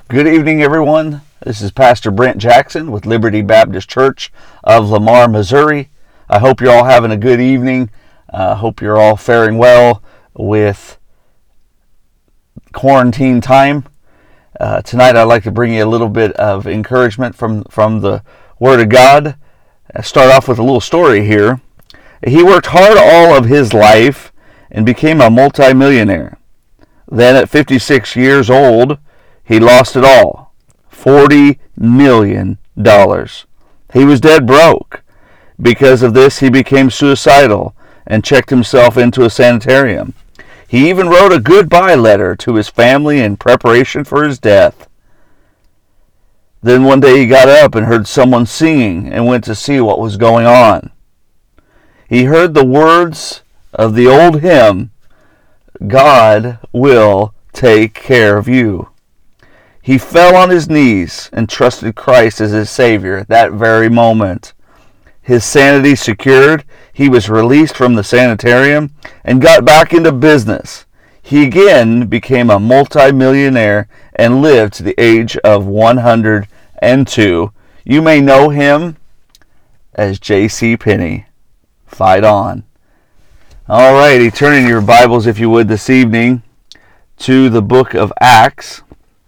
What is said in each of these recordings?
Good evening, everyone. This is Pastor Brent Jackson with Liberty Baptist Church of Lamar, Missouri. I hope you're all having a good evening. I hope you're all faring well with quarantine time. Tonight I'd like to bring you a little bit of encouragement from the Word of God. I'll start off with a little story here. He worked hard all of his life and became a multimillionaire. Then at 56 years old, he lost it all, $40 million. He was dead broke. Because of this, he became suicidal and checked himself into a sanitarium. He even wrote a goodbye letter to his family in preparation for his death. Then one day he got up and heard someone singing and went to see what was going on. He heard the words of the old hymn, "God will take care of you." He fell on his knees and trusted Christ as his Savior at that very moment. His sanity secured, he was released from the sanitarium and got back into business. He again became a multimillionaire and lived to the age of 102. You may know him as J.C. Penney. Fight on. All righty, turn in your Bibles, if you would, this evening to the book of Acts.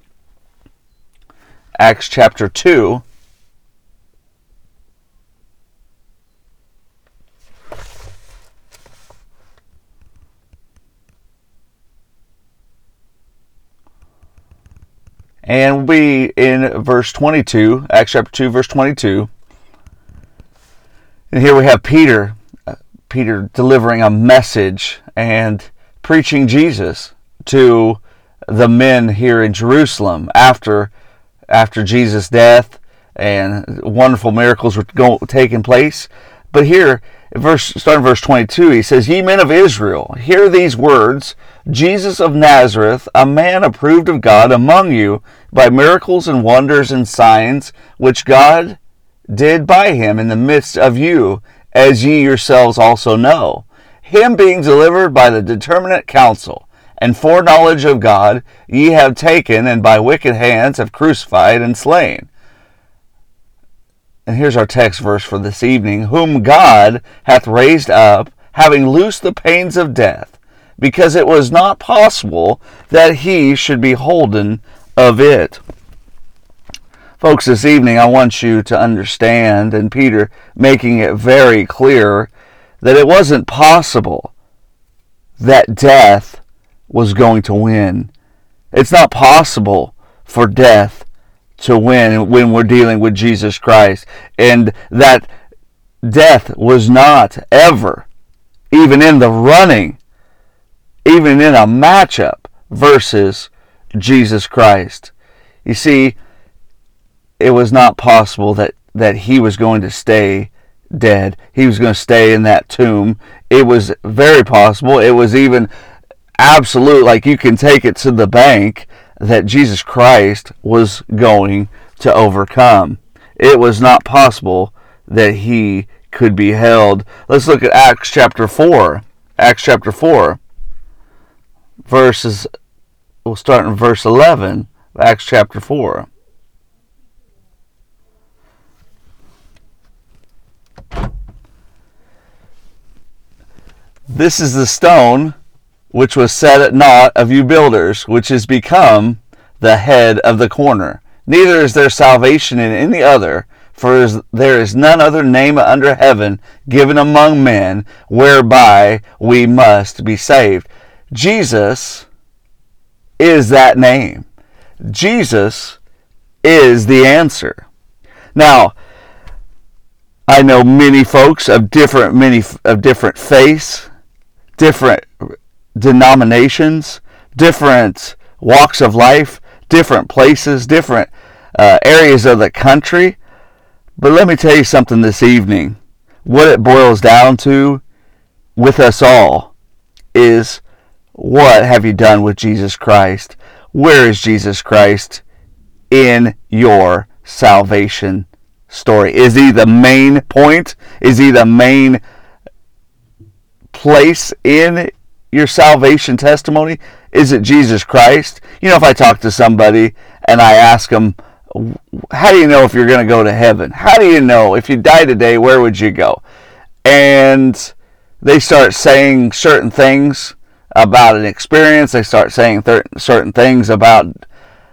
Acts chapter 2. And we'll be in verse 22, Acts chapter 2, verse 22. And here we have Peter delivering a message and preaching Jesus to the men here in Jerusalem after Jesus' death, and wonderful miracles were taking place. But here, starting verse 22, he says, "Ye men of Israel, hear these words, Jesus of Nazareth, a man approved of God among you by miracles and wonders and signs, which God did by him in the midst of you, as ye yourselves also know. Him being delivered by the determinate counsel and foreknowledge of God, ye have taken, and by wicked hands have crucified and slain." And here's our text verse for this evening. "Whom God hath raised up, having loosed the pains of death, because it was not possible that he should be holden of it." Folks, this evening I want you to understand, and Peter making it very clear, that it wasn't possible that death was going to win. It's not possible for death to win when we're dealing with Jesus Christ. And that death was not ever, even in the running, even in a matchup versus Jesus Christ. You see, it was not possible that he was going to stay dead. He was going to stay in that tomb. It was very possible. It was even absolute, like you can take it to the bank, that Jesus Christ was going to overcome. It was not possible that he could be held. Let's look at Acts chapter 4. Acts chapter 4. We'll start in verse 11 of Acts chapter 4. "This is the stone which was set at naught of you builders, which is become the head of the corner. Neither is there salvation in any other, for there is none other name under heaven given among men, whereby we must be saved." Jesus is that name. Jesus is the answer. Now, I know many folks of different faiths, different denominations, different walks of life, different places, different areas of the country. But let me tell you something this evening. What it boils down to with us all is, what have you done with Jesus Christ? Where is Jesus Christ in your salvation story? Is he the main point? Is he the main place in your salvation testimony? Is it Jesus Christ? You know, if I talk to somebody and I ask them, how do you know if you're going to go to heaven? How do you know if you die today, where would you go? And they start saying certain things about an experience. They start saying certain things about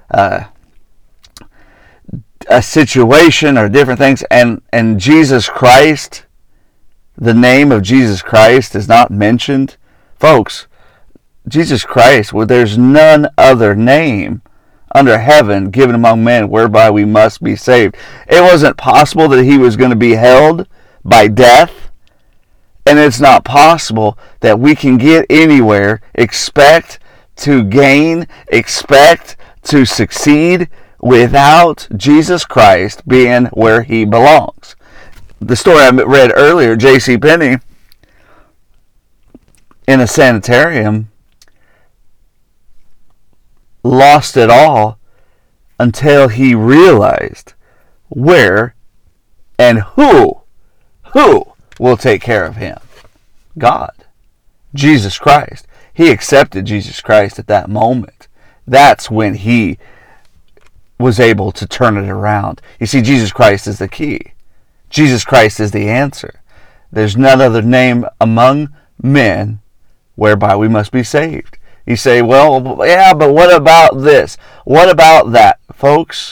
a situation or different things. And Jesus Christ, the name of Jesus Christ is not mentioned. Folks, Jesus Christ, well, there's none other name under heaven given among men whereby we must be saved. It wasn't possible that he was going to be held by death, and it's not possible that we can get anywhere, expect to gain, expect to succeed without Jesus Christ being where he belongs. The story I read earlier, J.C. Penney in a sanitarium lost it all until he realized where and who will take care of him. God. Jesus Christ. He accepted Jesus Christ at that moment. That's when he was able to turn it around. You see, Jesus Christ is the key. Jesus Christ is the answer. There's none other name among men whereby we must be saved. You say, well, yeah, but what about this? What about that? Folks,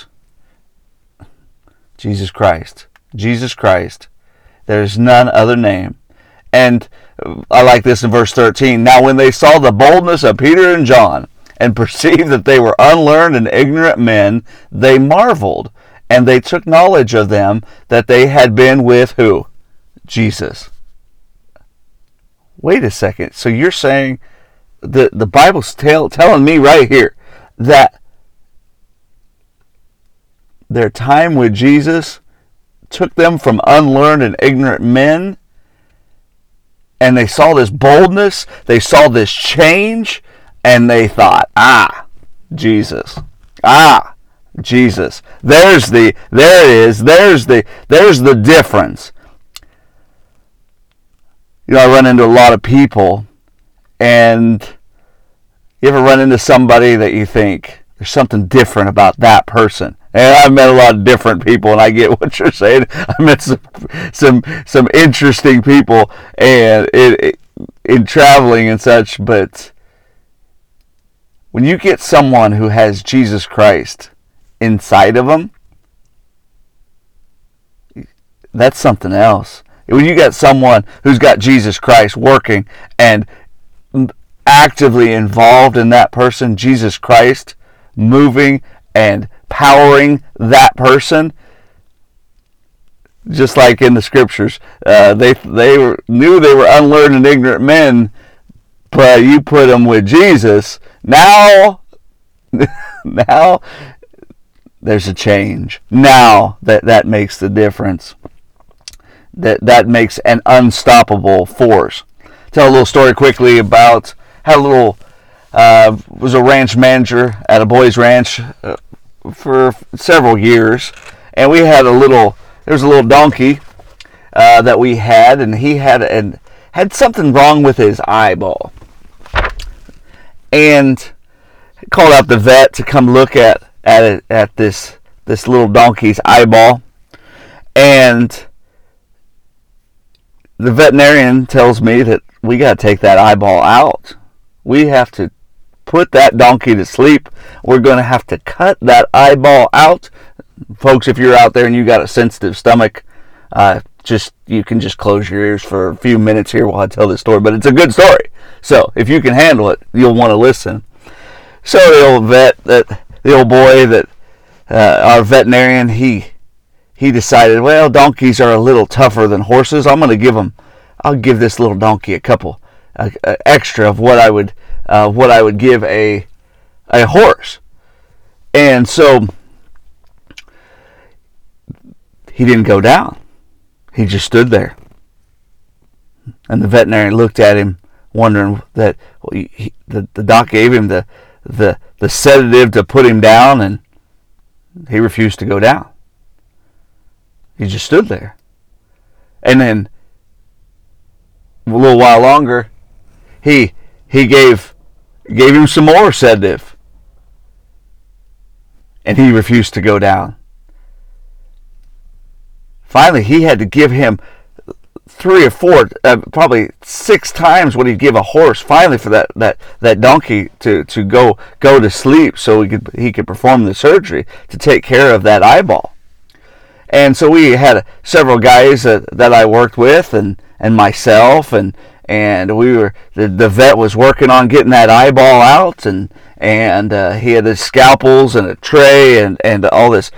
Jesus Christ. Jesus Christ. There's none other name. And I like this in verse 13. Now when they saw the boldness of Peter and John and perceived that they were unlearned and ignorant men, they marveled, and they took knowledge of them that they had been with who? Jesus. Wait a second. So you're saying the Bible's telling me right here that their time with Jesus took them from unlearned and ignorant men, and they saw this boldness, they saw this change, and they thought, Jesus. Jesus. There it is. There's the difference. You know, I run into a lot of people, and you ever run into somebody that you think there's something different about that person? And I've met a lot of different people, and I get what you're saying. I met some interesting people, and in traveling and such. But when you get someone who has Jesus Christ inside of them, that's something else. When you got someone who's got Jesus Christ working and actively involved in that person, Jesus Christ moving and powering that person, just like in the scriptures, they knew they were unlearned and ignorant men, but you put them with Jesus. Now there's a change. Now that makes the difference. That makes an unstoppable force. Tell a little story quickly about how was a ranch manager at a boys' ranch for several years, and we had there was a little donkey that we had, and he had something wrong with his eyeball, and called out the vet to come look at this little donkey's eyeball, and the veterinarian tells me that we got to take that eyeball out. We have to put that donkey to sleep. We're going to have to cut that eyeball out. Folks, if you're out there and you got a sensitive stomach, you can just close your ears for a few minutes here while I tell this story. But it's a good story. So if you can handle it, you'll want to listen. So the old boy our veterinarian, he decided, well, donkeys are a little tougher than horses. I'll give this little donkey a couple extra of what I would give a horse. And so he didn't go down. He just stood there. And the veterinarian looked at him, wondering that the doc gave him the sedative to put him down, and he refused to go down. He just stood there. And then a little while longer, he gave him some more sedative. and he refused to go down. Finally, he had to give him 3 or 4, probably 6 times what he'd give a horse. Finally, for that donkey to go to sleep, so he could perform the surgery to take care of that eyeball. And so we had several guys that I worked with, and myself, and we were the vet was working on getting that eyeball out, and he had his scalpels and a tray and all this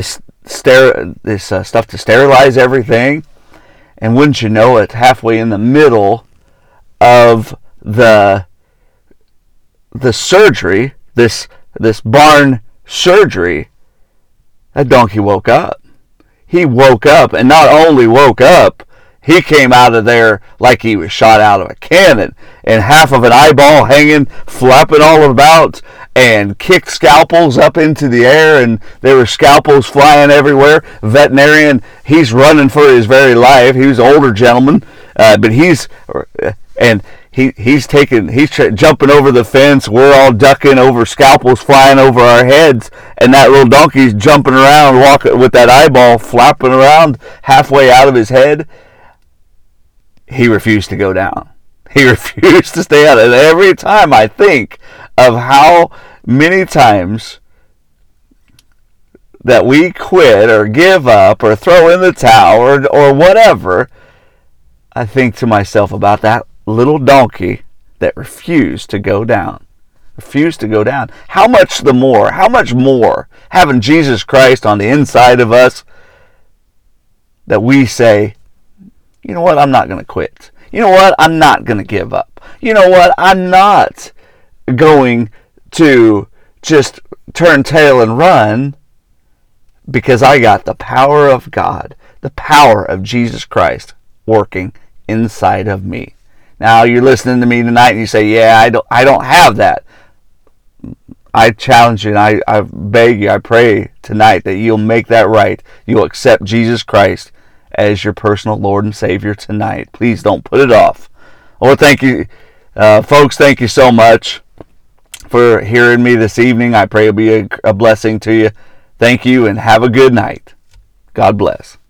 stuff to sterilize everything. And wouldn't you know it, halfway in the middle of the surgery, this barn surgery, that donkey woke up. He woke up, and not only woke up, he came out of there like he was shot out of a cannon, and half of an eyeball hanging, flapping all about, and kicked scalpels up into the air, and there were scalpels flying everywhere. Veterinarian, he's running for his very life. He was an older gentleman, but he's jumping over the fence. We're all ducking over scalpels flying over our heads, and that little donkey's jumping around, walking with that eyeball flapping around halfway out of his head. He refused to go down. He refused to stay out. And every time I think of how many times that we quit or give up or throw in the towel or whatever, I think to myself about that little donkey that refused to go down. Refused to go down. How much more having Jesus Christ on the inside of us, that we say, you know what, I'm not going to quit. You know what, I'm not going to give up. You know what, I'm not going to just turn tail and run, because I got the power of God, the power of Jesus Christ working inside of me. Now you're listening to me tonight and you say, yeah, I don't have that. I challenge you, and I beg you, I pray tonight that you'll make that right. You'll accept Jesus Christ as your personal Lord and Savior tonight. Please don't put it off. Well, thank you, folks. Thank you so much for hearing me this evening. I pray it'll be a blessing to you. Thank you, and have a good night. God bless.